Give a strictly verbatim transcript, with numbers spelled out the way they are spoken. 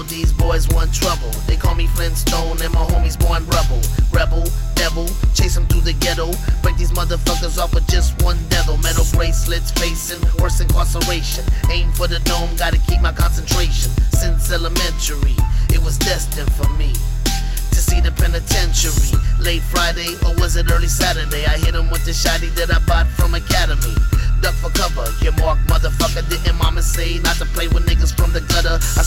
of these boys want trouble. They call me Flintstone and my homies born rebel. Rebel, devil, chase them through the ghetto. Break these motherfuckers off with just one devil. Metal bracelets, facing worse incarceration. Aim for the dome, gotta keep my concentration. Since elementary, it was destined for me to see the penitentiary. Late Friday, or was it early Saturday? I hit him with the shotty that I bought from Academy. Duck for cover, you mark motherfucker. Didn't mama say not to play with niggas from the gutter? I